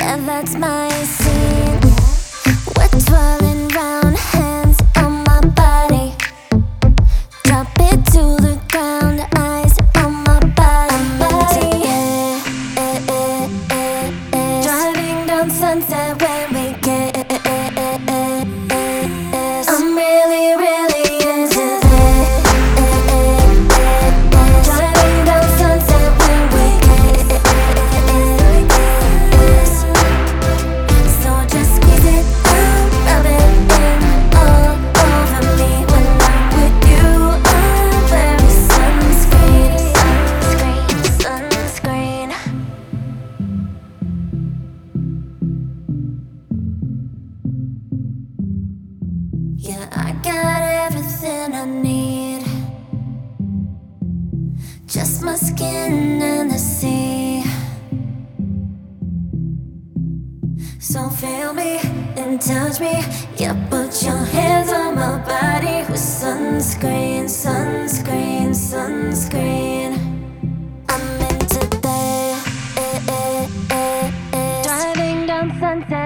Yeah, that's my scene. We're twirling round, hands on my body. Drop it to the ground, eyes on my body. Driving down Sunset when we kiss. I'm really, really into this. Driving down Sunset when we kiss. So just squeeze it out, rub it in all over me. When I'm with you, I'm wearing sunscreen, sunscreen, sunscreen. Yeah, I got everything I need. Just my skin and the sea. So feel me and touch me. Yeah, put your hands on my body with sunscreen, sunscreen, sunscreen. I'm into that. Driving down Sunset